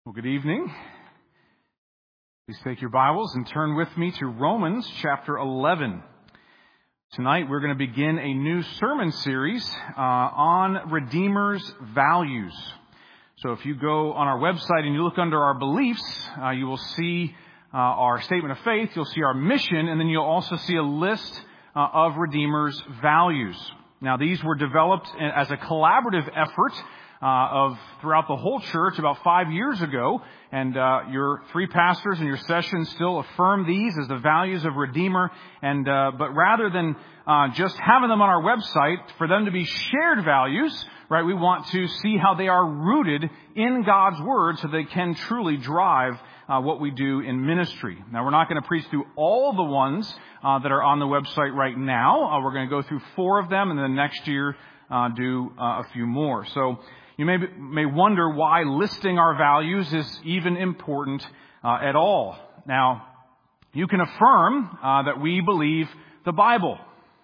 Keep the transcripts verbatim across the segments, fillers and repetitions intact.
Well, good evening. Please take your Bibles and turn with me to Romans chapter eleven. Tonight we're going to begin a new sermon series uh, on Redeemer's values. So if you go on our website and you look under our beliefs, uh, you will see uh, our statement of faith, you'll see our mission, and then you'll also see a list uh, of Redeemer's values. Now these were developed as a collaborative effort Uh, of throughout the whole church about five years ago, and uh, your three pastors in your session still affirm these as the values of Redeemer. And uh, but rather than uh, just having them on our website for them to be shared values, right? We want to see how they are rooted in God's Word, so they can truly drive uh, what we do in ministry. Now, we're not going to preach through all the ones uh, that are on the website right now. Uh, we're going to go through four of them, and then next year uh, do uh, a few more. So. You may, may wonder why listing our values is even important uh, at all. Now, you can affirm uh, that we believe the Bible.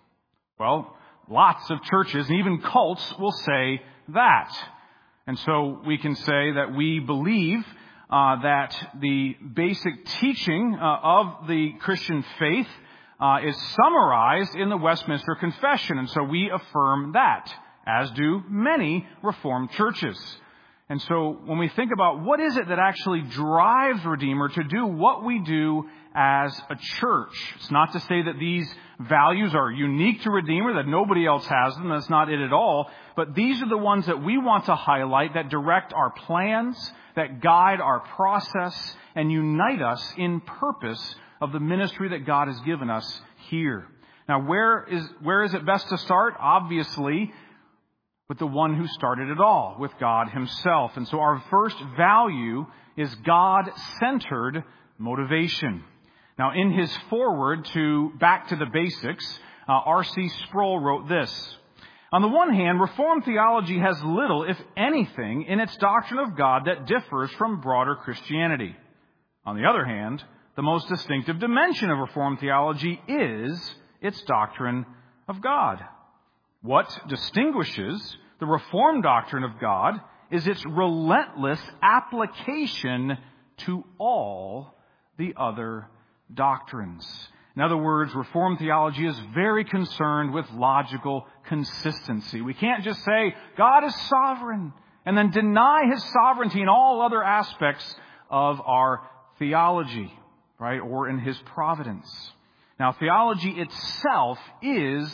Well, lots of churches and even cults will say that. And so we can say that we believe uh, that the basic teaching uh, of the Christian faith uh, is summarized in the Westminster Confession. And so we affirm that, as do many Reformed churches. And so when we think about what is it that actually drives Redeemer to do what we do as a church, it's not to say that these values are unique to Redeemer, that nobody else has them. That's not it at all. But these are the ones that we want to highlight, that direct our plans, that guide our process, and unite us in purpose of the ministry that God has given us here. Now, where is where is it best to start? Obviously, with the one who started it all, with God Himself. And so our first value is God-centered motivation. Now, in his foreword to Back to the Basics, uh, R C Sproul wrote this: on the one hand, Reformed theology has little, if anything, in its doctrine of God that differs from broader Christianity. On the other hand, the most distinctive dimension of Reformed theology is its doctrine of God. What distinguishes the Reformed doctrine of God is its relentless application to all the other doctrines. In other words, Reformed theology is very concerned with logical consistency. We can't just say God is sovereign and then deny His sovereignty in all other aspects of our theology, right? Or in His providence. Now, theology itself is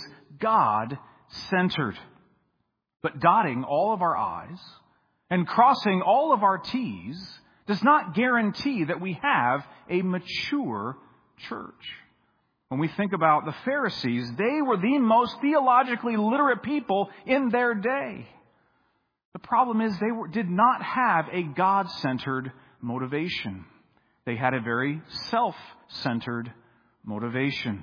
God-centered. But dotting all of our I's and crossing all of our T's does not guarantee that we have a mature church. When we think about the Pharisees, they were the most theologically literate people in their day. The problem is they were, did not have a God-centered motivation. They had a very self-centered motivation.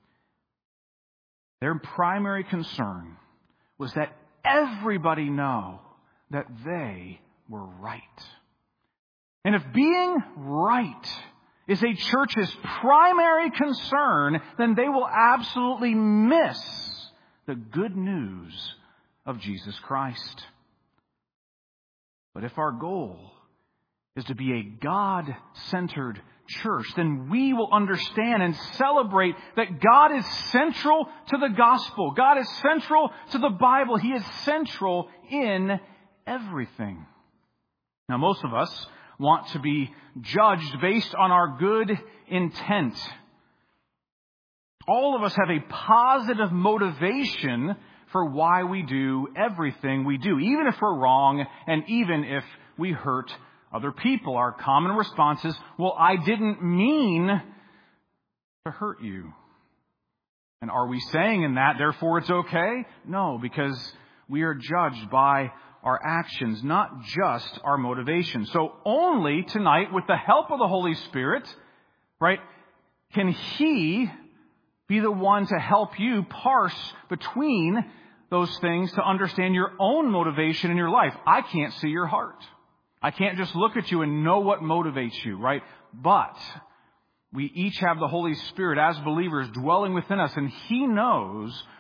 Their primary concern was that everybody know that they were right. And if being right is a church's primary concern, then they will absolutely miss the good news of Jesus Christ. But if our goal is to be a God-centered church, then we will understand and celebrate that God is central to the gospel. God is central to the Bible. He is central in everything. Now, most of us want to be judged based on our good intent. All of us have a positive motivation for why we do everything we do, even if we're wrong and even if we hurt other people. Our common response is, well, I didn't mean to hurt you. And are we saying in that, therefore it's okay? No, because we are judged by our actions, not just our motivation. So only tonight, with the help of the Holy Spirit, right, can He be the one to help you parse between those things to understand your own motivation in your life. I can't see your heart. I can't just look at you and know what motivates you, right? But we each have the Holy Spirit as believers dwelling within us, and He knows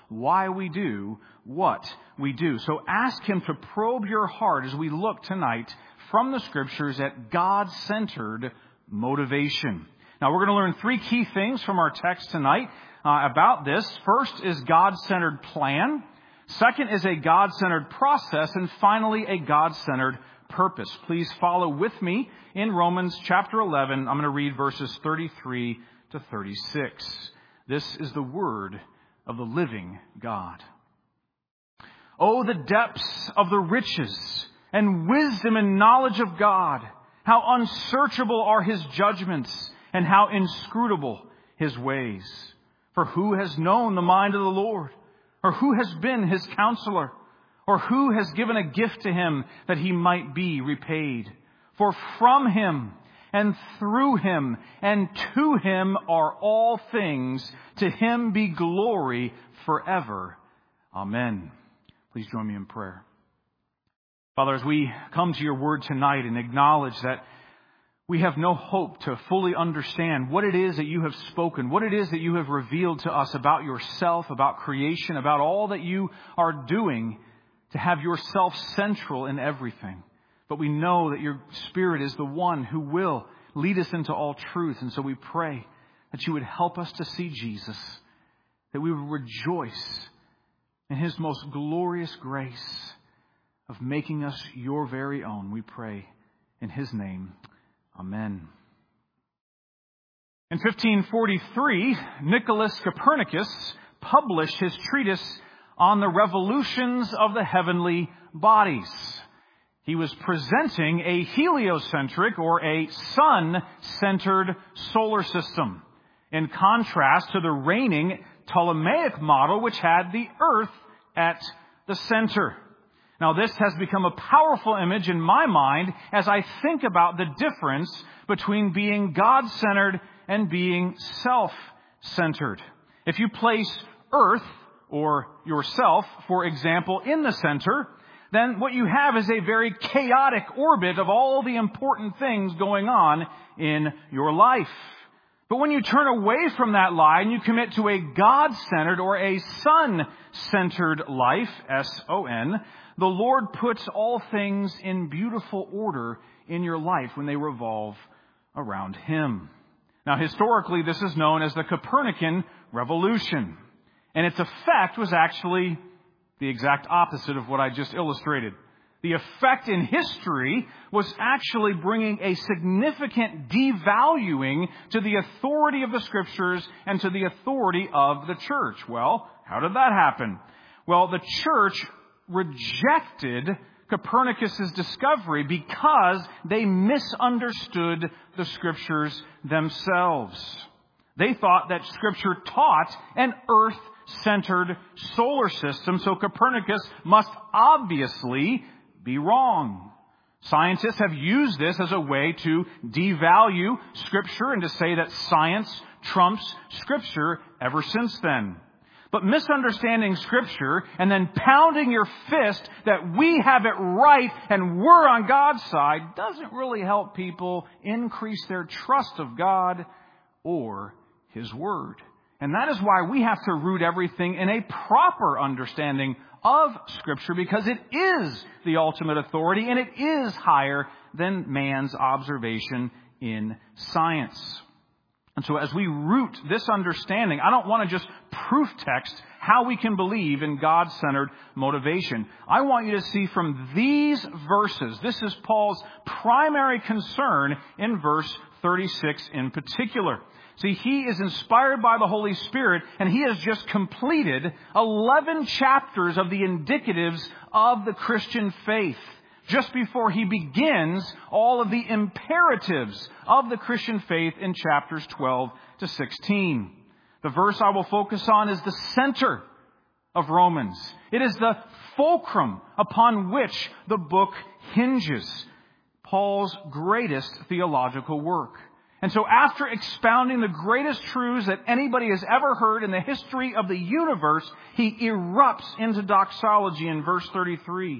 why we do what we do. So ask Him to probe your heart as we look tonight from the Scriptures at God-centered motivation. Now, we're going to learn three key things from our text tonight uh, about this. First is God-centered plan. Second is a God-centered process. And finally, a God-centered purpose. Please follow with me in Romans chapter eleven. I'm going to read verses thirty-three to thirty-six. This is the word of the living God. Oh, the depths of the riches and wisdom and knowledge of God! How unsearchable are His judgments, and how inscrutable His ways. For who has known the mind of the Lord? Or who has been His counselor? Or who has given a gift to Him that He might be repaid? For from Him and through Him and to Him are all things. To Him be glory forever. Amen. Please join me in prayer. Father, as we come to your word tonight and acknowledge that we have no hope to fully understand what it is that you have spoken, what it is that you have revealed to us about yourself, about creation, about all that you are doing to have yourself central in everything. But we know that your Spirit is the one who will lead us into all truth. And so we pray that you would help us to see Jesus, that we would rejoice in His most glorious grace of making us your very own. We pray in His name. Amen. In fifteen forty-three, Nicholas Copernicus published his treatise on the revolutions of the heavenly bodies. He was presenting a heliocentric or a sun-centered solar system, in contrast to the reigning Ptolemaic model, which had the Earth at the center. Now, this has become a powerful image in my mind as I think about the difference between being God-centered and being self-centered. If you place Earth, or yourself, for example, in the center, then what you have is a very chaotic orbit of all the important things going on in your life. But when you turn away from that line, you commit to a God-centered or a sun-centered life, S O N, the Lord puts all things in beautiful order in your life when they revolve around Him. Now, historically, this is known as the Copernican Revolution. And its effect was actually the exact opposite of what I just illustrated. The effect in history was actually bringing a significant devaluing to the authority of the Scriptures and to the authority of the church. Well, how did that happen? Well, the church rejected Copernicus' discovery because they misunderstood the Scriptures themselves. They thought that Scripture taught an earth-centered solar system, so Copernicus must obviously be wrong. Scientists have used this as a way to devalue Scripture and to say that science trumps Scripture ever since then. But misunderstanding Scripture and then pounding your fist that we have it right and we're on God's side doesn't really help people increase their trust of God or His Word. And that is why we have to root everything in a proper understanding of Scripture, because it is the ultimate authority and it is higher than man's observation in science. And so as we root this understanding, I don't want to just proof text how we can believe in God-centered motivation. I want you to see from these verses, this is Paul's primary concern in verse thirty-six in particular. See, he is inspired by the Holy Spirit, and he has just completed eleven chapters of the indicatives of the Christian faith, just before he begins all of the imperatives of the Christian faith in chapters twelve to sixteen. The verse I will focus on is the center of Romans. It is the fulcrum upon which the book hinges, Paul's greatest theological work. And so after expounding the greatest truths that anybody has ever heard in the history of the universe, he erupts into doxology in verse thirty-three.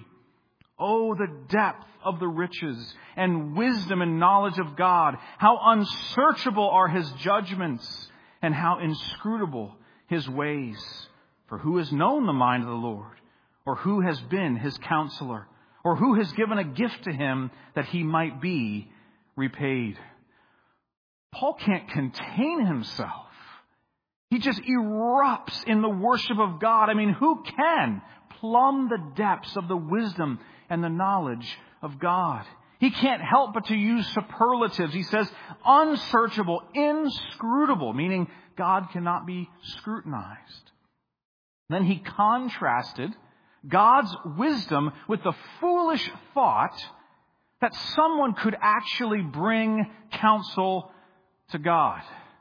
Oh, the depth of the riches and wisdom and knowledge of God! How unsearchable are His judgments and how inscrutable His ways. For who has known the mind of the Lord? Or who has been his counselor? Or who has given a gift to him that he might be repaid? Paul can't contain himself. He just erupts in the worship of God. I mean, who can plumb the depths of the wisdom and the knowledge of God? He can't help but to use superlatives. He says unsearchable, inscrutable, meaning God cannot be scrutinized. Then he contrasted God's wisdom with the foolish thought that someone could actually bring counsel to God.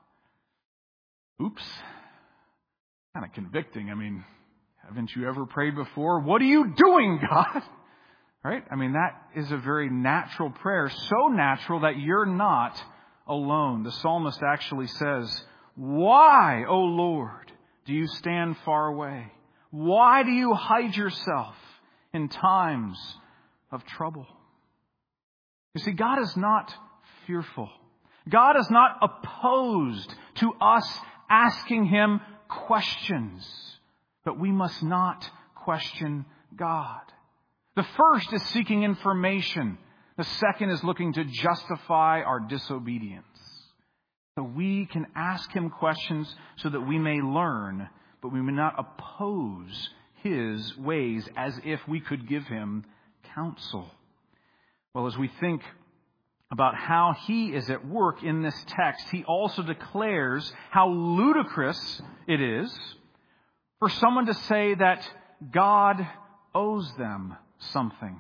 Oops. Kind of convicting. I mean, haven't you ever prayed before? What are you doing, God? Right? I mean, that is a very natural prayer. So natural that you're not alone. The psalmist actually says, "Why, O Lord, do you stand far away? Why do you hide yourself in times of trouble?" You see, God is not fearful. God is not opposed to us asking him questions. But we must not question God. The first is seeking information. The second is looking to justify our disobedience. So we can ask him questions so that we may learn, but we may not oppose his ways as if we could give him counsel. Well, as we think about how he is at work in this text, he also declares how ludicrous it is for someone to say that God owes them something,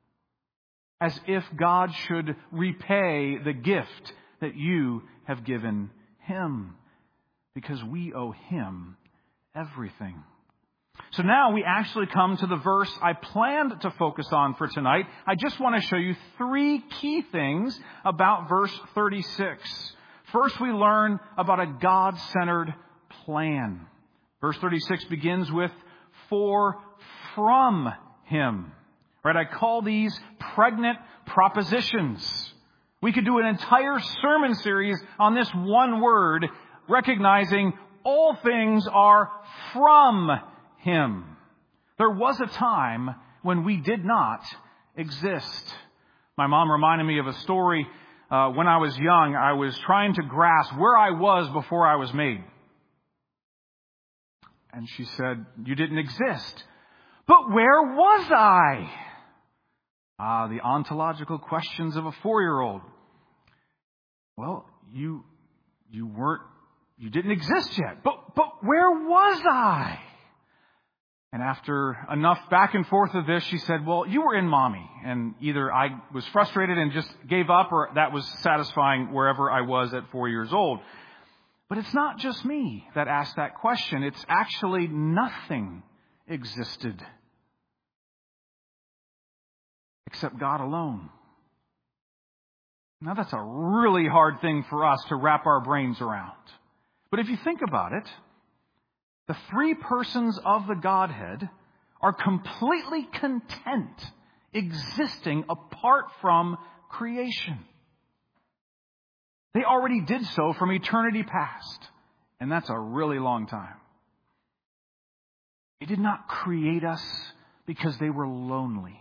as if God should repay the gift that you have given him, because we owe him everything. So now we actually come to the verse I planned to focus on for tonight. I just want to show you three key things about verse thirty-six. First, we learn about a God-centered plan. Verse thirty-six begins with, "For from him." Right? I call these pregnant propositions. We could do an entire sermon series on this one word, recognizing all things are from him. There was a time when we did not exist. My mom reminded me of a story. Uh, when I was young, I was trying to grasp where I was before I was made. And she said, "You didn't exist." But where was I? Ah, the ontological questions of a four-year-old. Well, you you weren't, you didn't exist yet. But but where was I? And after enough back and forth of this, she said, "Well, you were in mommy." And either I was frustrated and just gave up, or that was satisfying wherever I was at four years old. But it's not just me that asked that question. It's actually nothing existed except God alone. Now that's a really hard thing for us to wrap our brains around. But if you think about it, the three persons of the Godhead are completely content existing apart from creation. They already did so from eternity past, and that's a really long time. They did not create us because they were lonely.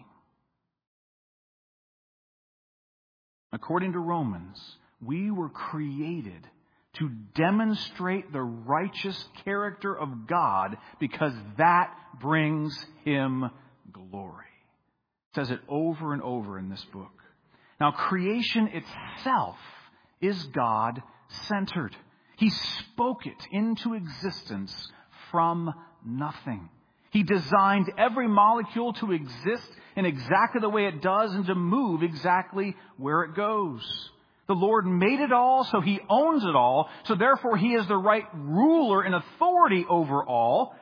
According to Romans, we were created to demonstrate the righteous character of God because that brings him glory. It says it over and over in this book. Now, creation itself is God-centered. He spoke it into existence from nothing. He designed every molecule to exist in exactly the way it does and to move exactly where it goes. The Lord made it all, so he owns it all. So therefore, he is the right ruler and authority over all.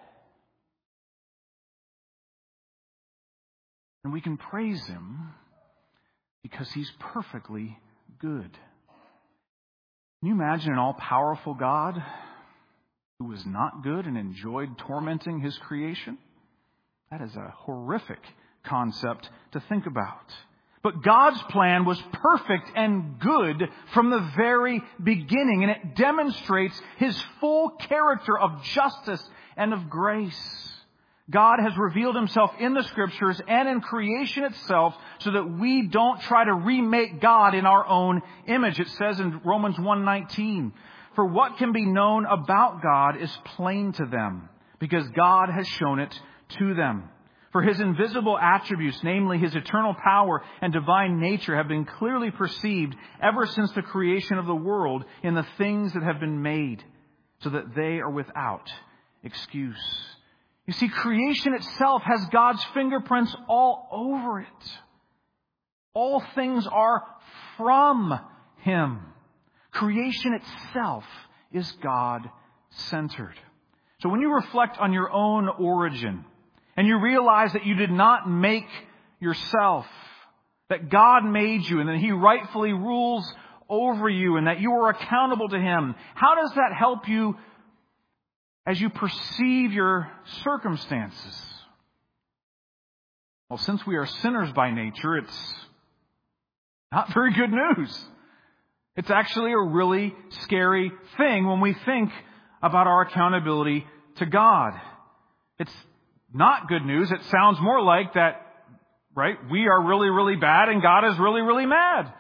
And we can praise him because he's perfectly good. Can you imagine an all-powerful God who was not good and enjoyed tormenting his creation? That is a horrific concept to think about. But God's plan was perfect and good from the very beginning, and it demonstrates His full character of justice and of grace. God has revealed Himself in the Scriptures and in creation itself so that we don't try to remake God in our own image. It says in Romans one nineteen, "For what can be known about God is plain to them, because God has shown it to them. For His invisible attributes, namely His eternal power and divine nature, have been clearly perceived ever since the creation of the world in the things that have been made, so that they are without excuse." You see, creation itself has God's fingerprints all over it. All things are from Him. Creation itself is God-centered. So when you reflect on your own origin, and you realize that you did not make yourself, that God made you, and that He rightfully rules over you, and that you are accountable to Him, how does that help you as you perceive your circumstances? Well, since we are sinners by nature, it's not very good news. It's actually a really scary thing when we think about our accountability to God. It's not good news. It sounds more like that, right? We are really, really bad and God is really, really mad.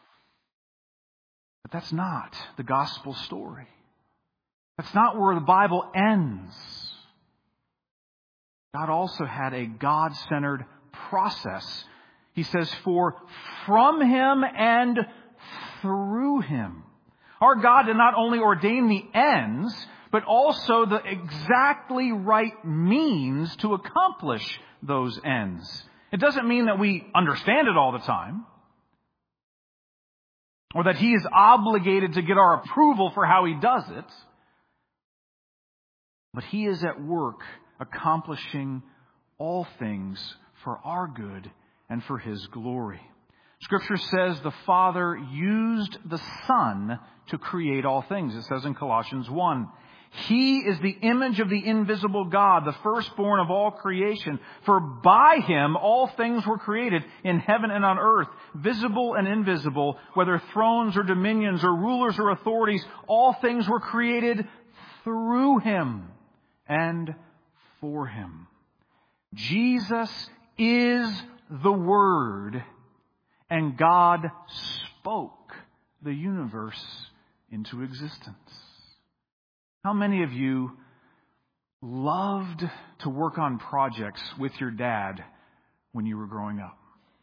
But that's not the gospel story. That's not where the Bible ends. God also had a God-centered process. He says, "For from Him and through Him." Our God did not only ordain the ends, but also the exactly right means to accomplish those ends. It doesn't mean that we understand it all the time, or that He is obligated to get our approval for how He does it. But He is at work accomplishing all things for our good and for His glory. Scripture says the Father used the Son to create all things. It says in Colossians one, "He is the image of the invisible God, the firstborn of all creation. For by Him all things were created in heaven and on earth, visible and invisible, whether thrones or dominions or rulers or authorities. All things were created through Him and for Him." Jesus is the Word, and God spoke the universe into existence. How many of you loved to work on projects with your dad when you were growing up?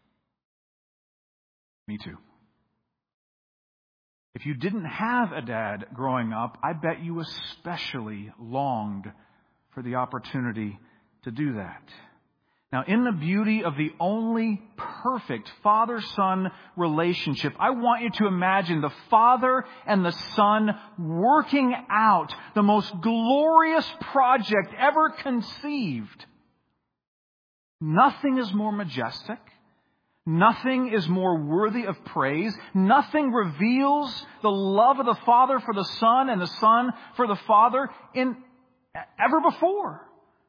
Me too. If you didn't have a dad growing up, I bet you especially longed for the opportunity to do that. Now, in the beauty of the only perfect father-son relationship, I want you to imagine the Father and the Son working out the most glorious project ever conceived. Nothing is more majestic. Nothing is more worthy of praise. Nothing reveals the love of the Father for the Son and the Son for the Father in ever before.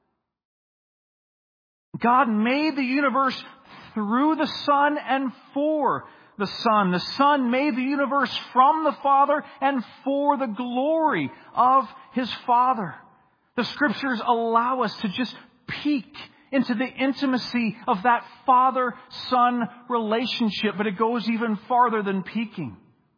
God made the universe through the Son and for the Son. The Son made the universe from the Father and for the glory of His Father. The Scriptures allow us to just peek into the intimacy of that Father-Son relationship, but it goes even farther than peeking.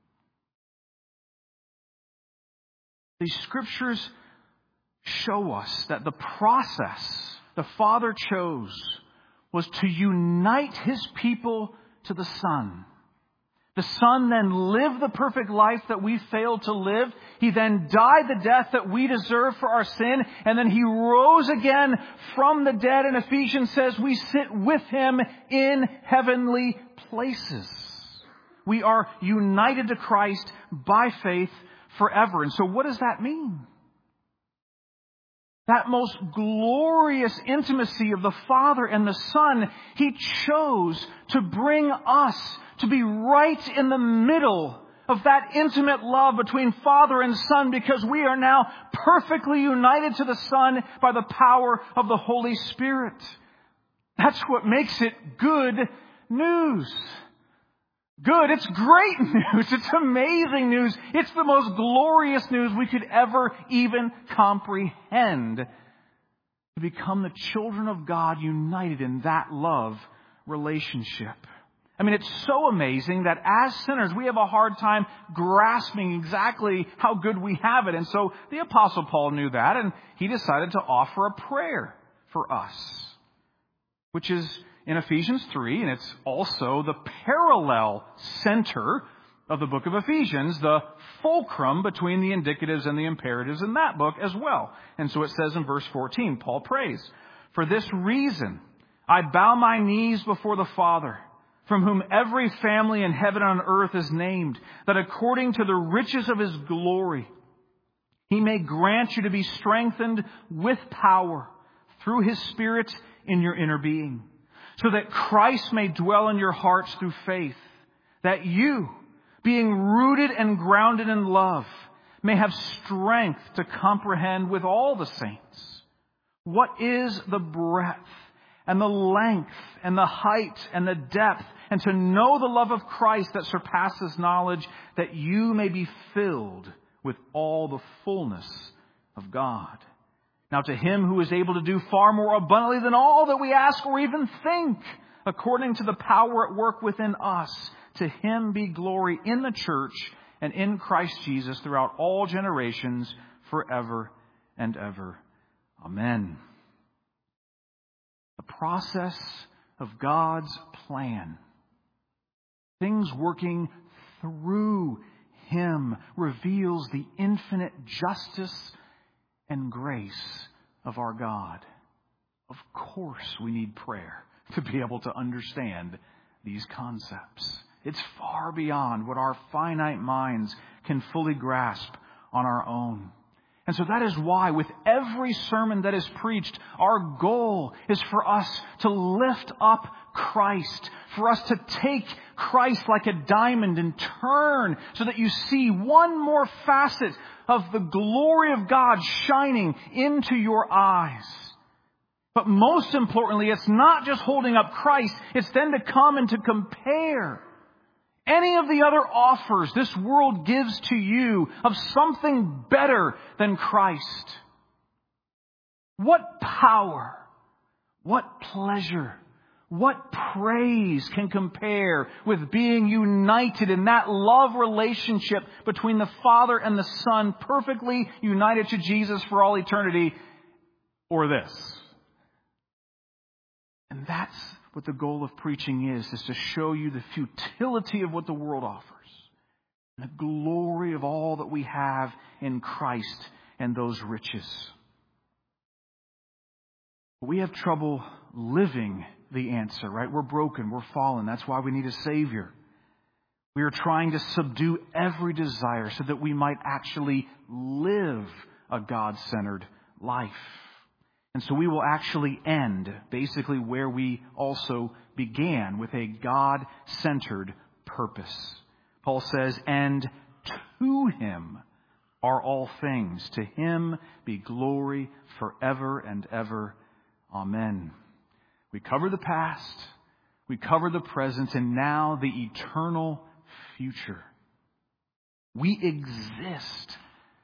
The Scriptures show us that the process the Father chose was to unite His people to the Son. The Son then lived the perfect life that we failed to live. He then died the death that we deserve for our sin. And then He rose again from the dead. And Ephesians says we sit with Him in heavenly places. We are united to Christ by faith forever. And so what does that mean? That most glorious intimacy of the Father and the Son, He chose to bring us to be right in the middle of that intimate love between Father and Son, because we are now perfectly united to the Son by the power of the Holy Spirit. That's what makes it good news. Good. It's great news. It's amazing news. It's the most glorious news we could ever even comprehend. To become the children of God united in that love relationship. I mean, it's so amazing that as sinners, we have a hard time grasping exactly how good we have it. And so the Apostle Paul knew that, and he decided to offer a prayer for us, which is in Ephesians three, and it's also the parallel center of the book of Ephesians, the fulcrum between the indicatives and the imperatives in that book as well. And so it says in verse fourteen, Paul prays, "For this reason, I bow my knees before the Father, from whom every family in heaven and on earth is named, that according to the riches of his glory, he may grant you to be strengthened with power through his Spirit in your inner being, so that Christ may dwell in your hearts through faith, that you, being rooted and grounded in love, may have strength to comprehend with all the saints what is the breadth and the length and the height and the depth, and to know the love of Christ that surpasses knowledge, that you may be filled with all the fullness of God. Now to him who is able to do far more abundantly than all that we ask or even think, according to the power at work within us, to him be glory in the church and in Christ Jesus throughout all generations, forever and ever. Amen." The process of God's plan, things working through him, reveals the infinite justice and grace of our God. Of course, we need prayer to be able to understand these concepts. It's far beyond what our finite minds can fully grasp on our own. And so that is why with every sermon that is preached, our goal is for us to lift up Christ, for us to take Christ like a diamond and turn so that you see one more facet of the glory of God shining into your eyes. But most importantly, it's not just holding up Christ, it's then to come and to compare any of the other offers this world gives to you of something better than Christ. What power, what pleasure, what praise can compare with being united in that love relationship between the Father and the Son, perfectly united to Jesus for all eternity, or this? And that's what the goal of preaching is, is to show you the futility of what the world offers, and the glory of all that we have in Christ and those riches. We have trouble living the answer, right? We're broken, we're fallen. That's why we need a Savior. We are trying to subdue every desire so that we might actually live a God-centered life. And so we will actually end basically where we also began, with a God-centered purpose. Paul says, "And to him are all things. To him be glory forever and ever. Amen." We covered the past, we covered the present, and now the eternal future. We exist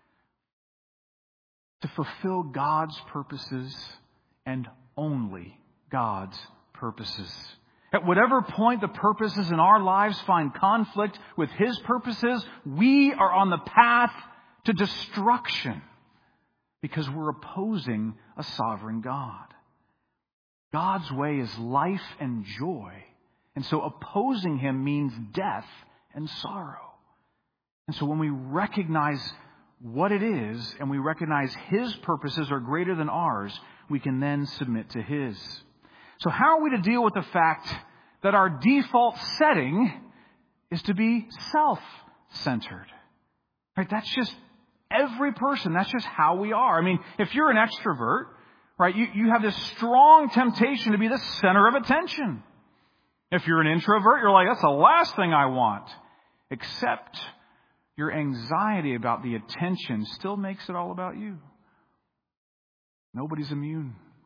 to fulfill God's purposes and only God's purposes. At whatever point the purposes in our lives find conflict with his purposes, we are on the path to destruction because we're opposing a sovereign God. God's way is life and joy, and so opposing him means death and sorrow. And so when we recognize what it is, and we recognize his purposes are greater than ours, we can then submit to his. So how are we to deal with the fact that our default setting is to be self-centered? Right? That's just every person. That's just how we are. I mean, if you're an extrovert, right, you, you have this strong temptation to be the center of attention. If you're an introvert, you're like, that's the last thing I want. Except your anxiety about the attention still makes it all about you. Nobody's immune.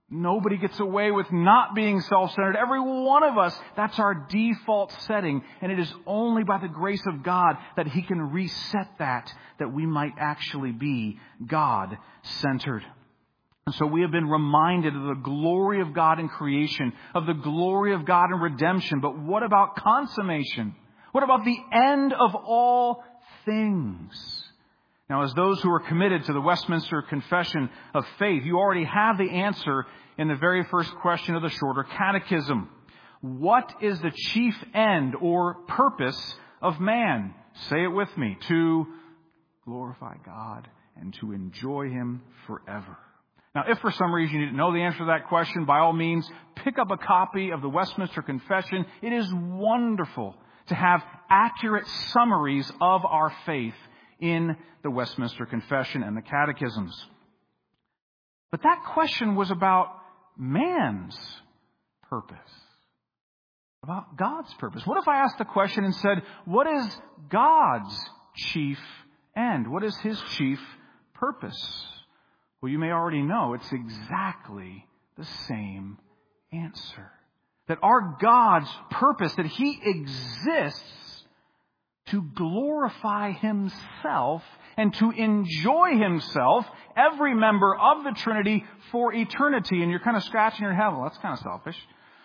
Nobody gets away with not being self-centered. Every one of us, that's our default setting. And it is only by the grace of God that He can reset that, that we might actually be God-centered. And so we have been reminded of the glory of God in creation, of the glory of God in redemption. But what about consummation? What about the end of all things? Now, as those who are committed to the Westminster Confession of Faith, you already have the answer in the very first question of the Shorter Catechism. What is the chief end or purpose of man? Say it with me. To glorify God and to enjoy Him forever. Now, if for some reason you didn't know the answer to that question, by all means, pick up a copy of the Westminster Confession. It is wonderful to have accurate summaries of our faith in the Westminster Confession and the Catechisms. But that question was about man's purpose, about God's purpose. What if I asked the question and said, what is God's chief end? What is His chief purpose? Well, you may already know it's exactly the same answer. That our God's purpose, that He exists to glorify Himself and to enjoy Himself, every member of the Trinity, for eternity. And you're kind of scratching your head. Well, that's kind of selfish.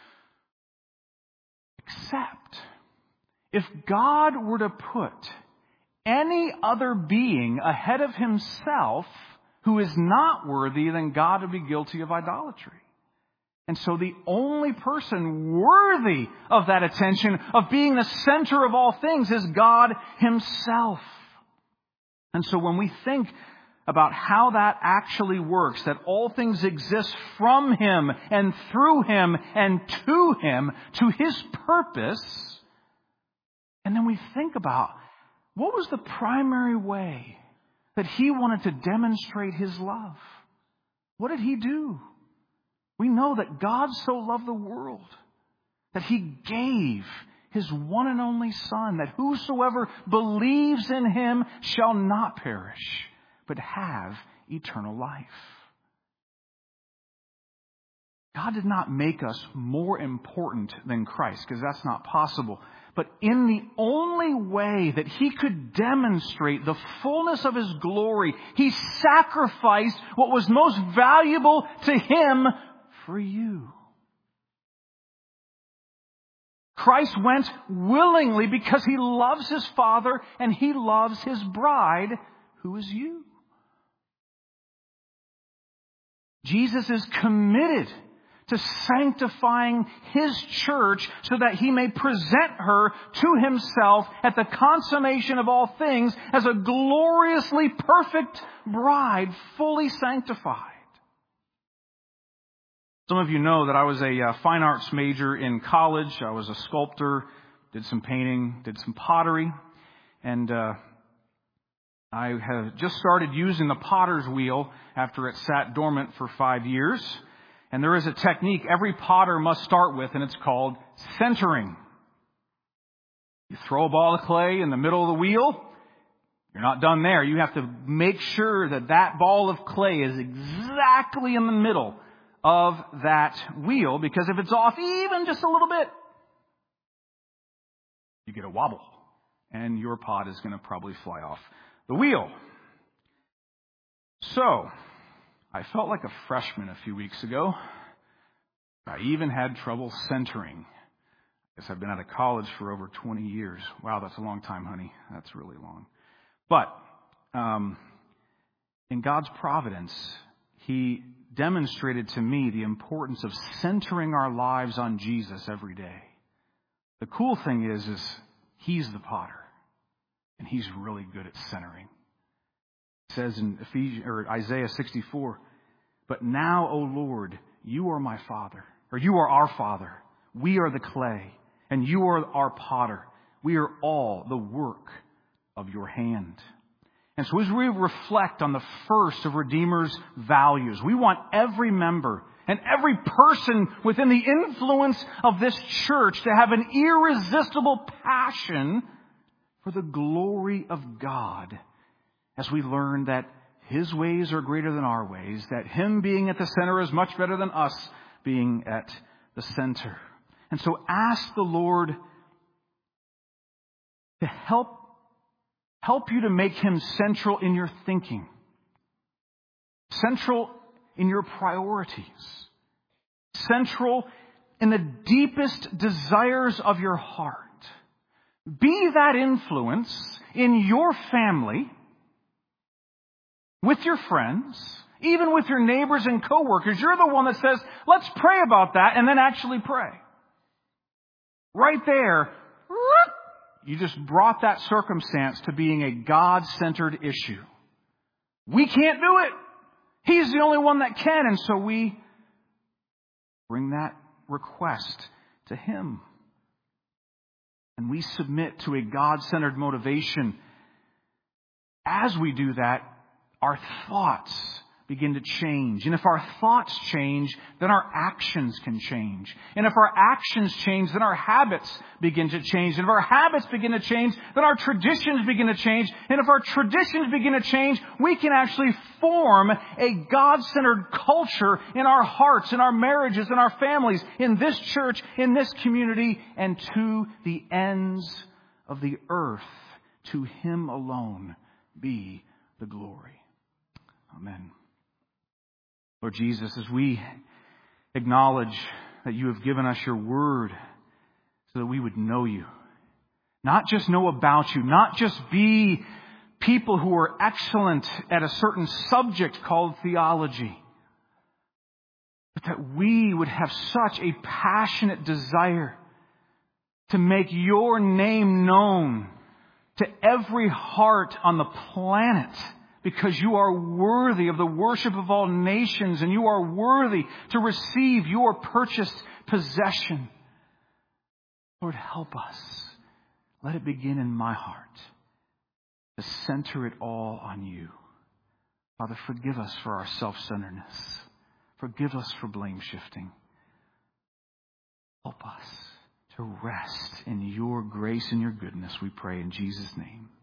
Except, if God were to put any other being ahead of Himself who is not worthy, then God would be guilty of idolatry. And so the only person worthy of that attention, of being the center of all things, is God Himself. And so when we think about how that actually works, that all things exist from Him and through Him and to Him, to His purpose, and then we think about what was the primary way that He wanted to demonstrate His love. What did He do? We know that God so loved the world that He gave His one and only Son, that whosoever believes in Him shall not perish, but have eternal life. God did not make us more important than Christ, because that's not possible. But in the only way that He could demonstrate the fullness of His glory, He sacrificed what was most valuable to Him for you. Christ went willingly because He loves His Father and He loves His bride, who is you. Jesus is committed to sanctifying His church so that He may present her to Himself at the consummation of all things as a gloriously perfect bride, fully sanctified. Some of you know that I was a uh, fine arts major in college. I was a sculptor, did some painting, did some pottery, and uh, I have just started using the potter's wheel after it sat dormant for five years. And there is a technique every potter must start with, and it's called centering. You throw a ball of clay in the middle of the wheel. You're not done there. You have to make sure that that ball of clay is exactly in the middle of that wheel, because if it's off even just a little bit, you get a wobble, and your pot is going to probably fly off the wheel. So, I felt like a freshman a few weeks ago. I even had trouble centering. I guess I've been out of college for over twenty years. Wow, that's a long time, honey. That's really long. But um, in God's providence, He demonstrated to me the importance of centering our lives on Jesus every day. The cool thing is, is He's the potter, and He's really good at centering. It says in Ephesians or Isaiah sixty-four, "But now, O Lord, you are my Father, or you are our Father. We are the clay, and you are our potter. We are all the work of your hand." And so as we reflect on the first of Redeemer's values, we want every member and every person within the influence of this church to have an irresistible passion for the glory of God, as we learn that His ways are greater than our ways, that Him being at the center is much better than us being at the center. And so ask the Lord to help, help you to make Him central in your thinking, central in your priorities, central in the deepest desires of your heart. Be that influence in your family, with your friends, even with your neighbors and coworkers. You're the one that says, let's pray about that, and then actually pray. Right there, you just brought that circumstance to being a God-centered issue. We can't do it. He's the only one that can, and so we bring that request to Him. And we submit to a God-centered motivation. As we do that, our thoughts begin to change. And if our thoughts change, then our actions can change. And if our actions change, then our habits begin to change. And if our habits begin to change, then our traditions begin to change. And if our traditions begin to change, we can actually form a God-centered culture in our hearts, in our marriages, in our families, in this church, in this community, and to the ends of the earth. To Him alone be the glory. Amen. Lord Jesus, as we acknowledge that You have given us Your word so that we would know You, not just know about You, not just be people who are excellent at a certain subject called theology, but that we would have such a passionate desire to make Your name known to every heart on the planet, because You are worthy of the worship of all nations, and You are worthy to receive Your purchased possession. Lord, help us. Let it begin in my heart to center it all on You. Father, forgive us for our self-centeredness. Forgive us for blame shifting. Help us to rest in Your grace and Your goodness, we pray in Jesus' name.